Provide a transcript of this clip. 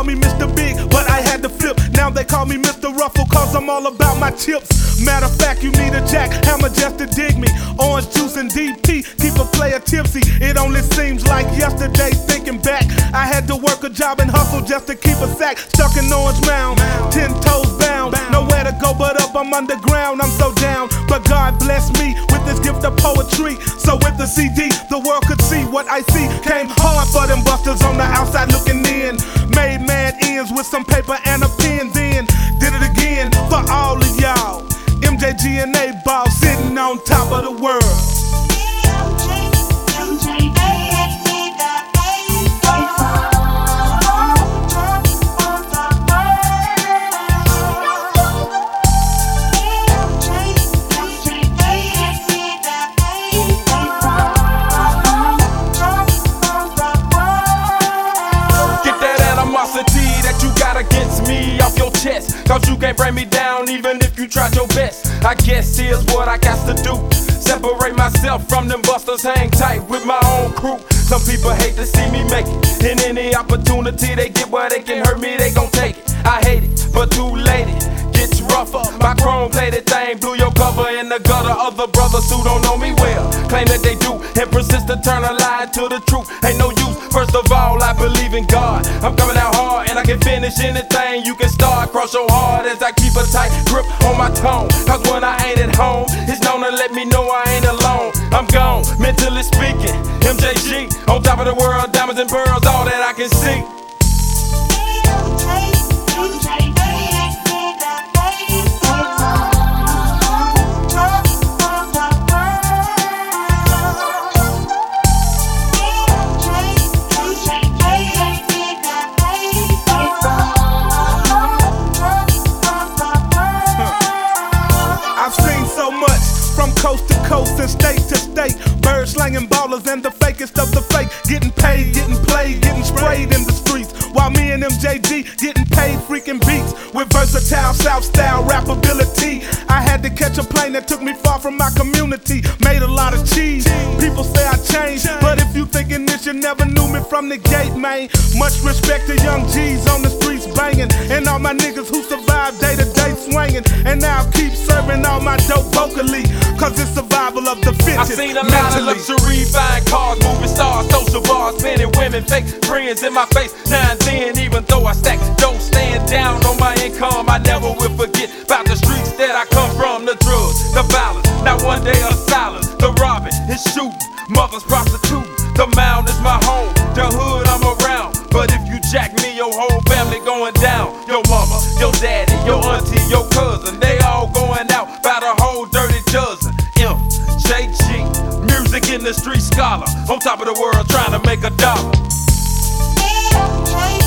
me Mr. Big, but I had to flip. Now they call me Mr. Ruffle, cause I'm all about my chips. Matter of fact, you need a jackhammer just to dig me. Orange juice and DP, keep a player tipsy. It only seems like yesterday, thinking back, I had to work a job and hustle just to keep a sack. Stuck in Orange Mound, 10 toes bound. Nowhere to go but up, I'm underground, I'm so down. But God bless me with this gift of poetry. So with the CD, the world could see what I see. Came hard for them busters on the outside looking in. Made mad ends with some paper and a pen. Then did it again for all of y'all. MJG and A-Ball sitting on top of the world. Against me off your chest, cause you can't bring me down even if you tried your best. I guess here's what I got to do: separate myself from them busters, hang tight with my own crew. Some people hate to see me make it, and any opportunity they get where they can hurt me, they gon' take it. I hate it, but too late it gets rougher. My chrome plated thing blew your cover in the gutter. Other brothers who don't know me well claim that they do and persist to turn a lie to the truth. Ain't no use. First of all, I believe in God. I'm coming out hard and I can finish anything you can start. Cross your heart as I keep a tight grip on my tone, cause when I ain't at home, it's known to let me know I ain't alone. I'm gone, mentally speaking. MJG, on top of the world, diamonds and pearls, all that I can see. Coast to coast and state to state, birds slanging ballers and the fakest of the fake. Getting paid, getting played, getting sprayed in the streets, while me and MJG getting paid freaking beats with versatile South style rap ability. I had to catch a plane that took me far from my community. Made a lot of cheese. People say I changed, but if you thinking this, you never knew me from the gate, man. Much respect to young G's on the streets banging, and all my niggas who survive day to day swinging. And now I'll keep serving all my dope vocally, cause it's survival of the fittest. I seen a lot of luxury, buying cars, moving stars, social bars, spending women, fake friends in my face. Now and then, even though I stack, don't stand down on my income, I never will forget about the streets that I come from. The drugs, the violence, not one day of silence. The robbing and shooting, mothers prostituting. The mound is my home, the hood I'm around. But if you jack me, your whole family going down. Your mama, your daddy, your auntie, your cousin, they all going out by the whole dirty dozen. MJG, music industry scholar, on top of the world trying to make a dollar.